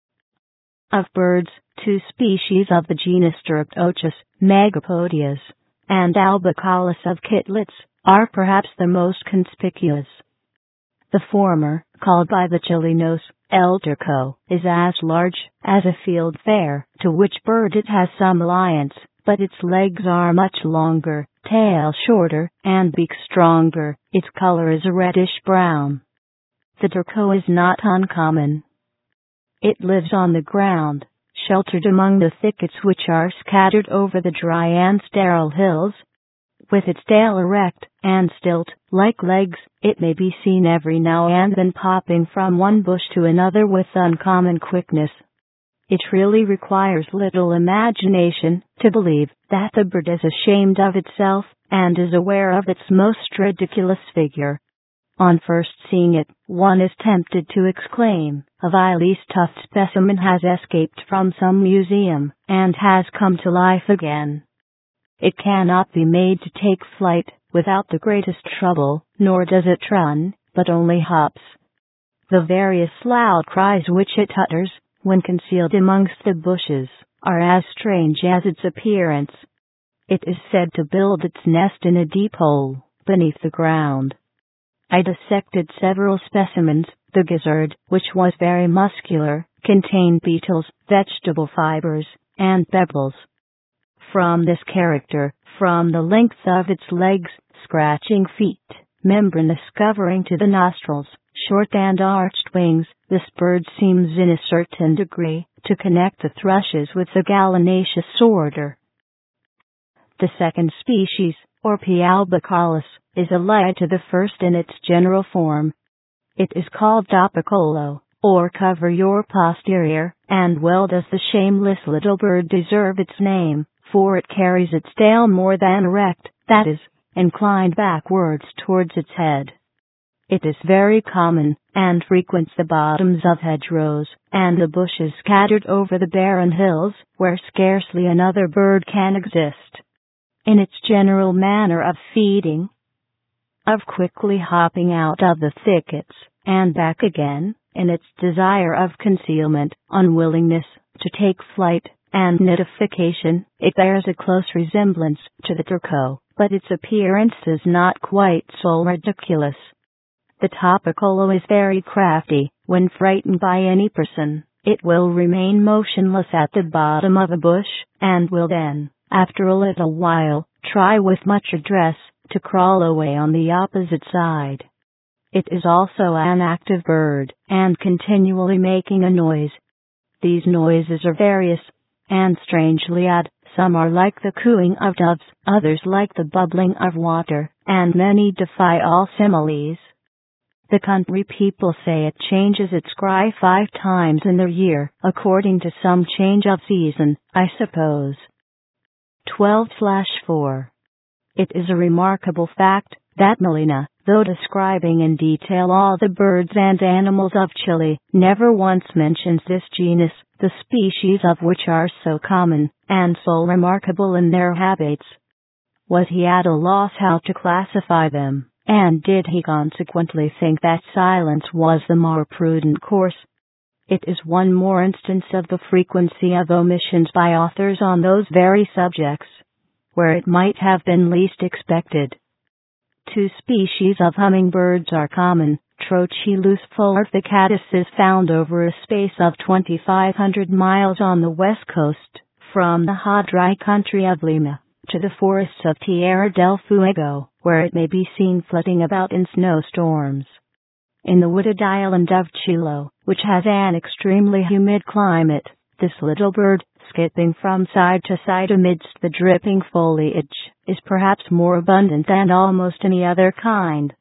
Speaker 1: Of birds, two species of the genus Stirptochus, Megapodius, and Albicaulis of Kittlitz, are perhaps the most conspicuous. The former, called by the Chilenos El Turco, is as large as a field fare, to which bird it has some alliance, but its legs are much longer, tail shorter, and beak stronger. Its color is a reddish-brown. The Turco is not uncommon. It lives on the ground, sheltered among the thickets which are scattered over the dry and sterile hills. With its tail erect and stilt-like legs, it may be seen every now and then popping from one bush to another with uncommon quickness. It really requires little imagination to believe that the bird is ashamed of itself, and is aware of its most ridiculous figure. On first seeing it, one is tempted to exclaim, "A vilely stuffed specimen has escaped from some museum, and has come to life again." It cannot be made to take flight without the greatest trouble, nor does it run, but only hops. The various loud cries which it utters, when concealed amongst the bushes, are as strange as its appearance. It is said to build its nest in a deep hole, beneath the ground. I dissected several specimens. The gizzard, which was very muscular, contained beetles, vegetable fibers, and pebbles. From this character, from the length of its legs, scratching feet, membranous covering to the nostrils, short and arched wings, this bird seems in a certain degree to connect the thrushes with the gallinaceous order. The second species, or P. albicaulis, is allied to the first in its general form. It is called dopicolo, or cover your posterior, and well does the shameless little bird deserve its name, for it carries its tail more than erect, that is, inclined backwards towards its head. It is very common, and frequents the bottoms of hedgerows, and the bushes scattered over the barren hills, where scarcely another bird can exist. In its general manner of feeding, of quickly hopping out of the thickets, and back again, in its desire of concealment, unwillingness to take flight, and nidification, it bears a close resemblance to the turco, but its appearance is not quite so ridiculous. The dopicolo is very crafty. When frightened by any person, it will remain motionless at the bottom of a bush, and will then, after a little while, try with much address to crawl away on the opposite side. It is also an active bird, and continually making a noise. These noises are various, and strangely odd. Some are like the cooing of doves, others like the bubbling of water, and many defy all similes. The country people say it changes its cry five times in the year, according to some change of season, I suppose. twelve slash four. It is a remarkable fact that Molina, though describing in detail all the birds and animals of Chile, never once mentions this genus, the species of which are so common, and so remarkable in their habits. Was he at a loss how to classify them, and did he consequently think that silence was the more prudent course? It is one more instance of the frequency of omissions by authors on those very subjects, where it might have been least expected. Two species of hummingbirds are common. Trochilus fulvicatus is found over a space of twenty-five hundred miles on the west coast, from the hot dry country of Lima to the forests of Tierra del Fuego, where it may be seen flitting about in snowstorms. In the wooded island of Chiloé, which has an extremely humid climate, this little bird, skipping from side to side amidst the dripping foliage, is perhaps more abundant than almost any other kind.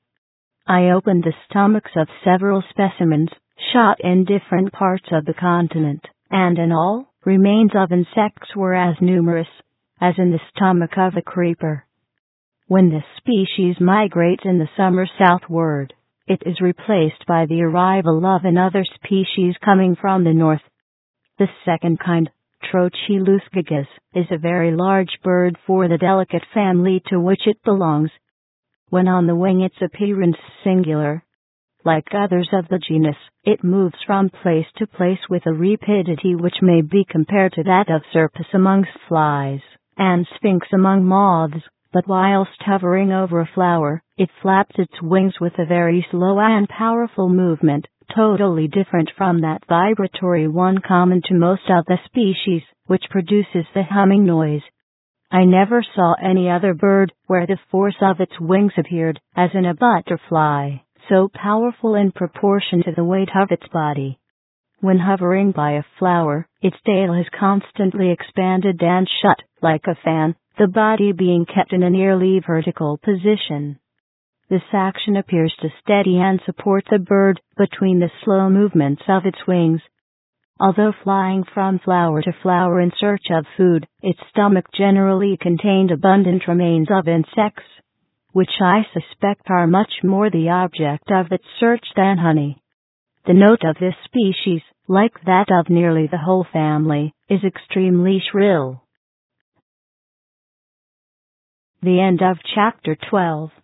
Speaker 1: I opened the stomachs of several specimens, shot in different parts of the continent, and in all, remains of insects were as numerous as in the stomach of a creeper. When this species migrates in the summer southward, it is replaced by the arrival of another species coming from the north. The second kind, Trochilus gigas, is a very large bird for the delicate family to which it belongs. When on the wing its appearance is singular. Like others of the genus, it moves from place to place with a rapidity which may be compared to that of Cirpus amongst flies, and Sphinx among moths, but whilst hovering over a flower, it flaps its wings with a very slow and powerful movement, totally different from that vibratory one common to most of the species, which produces the humming noise. I never saw any other bird where the force of its wings appeared, as in a butterfly, so powerful in proportion to the weight of its body. When hovering by a flower, its tail is constantly expanded and shut, like a fan, the body being kept in a nearly vertical position. This action appears to steady and support the bird between the slow movements of its wings. Although flying from flower to flower in search of food, its stomach generally contained abundant remains of insects, which I suspect are much more the object of its search than honey. The note of this species, like that of nearly the whole family, is extremely shrill. The end of chapter twelve.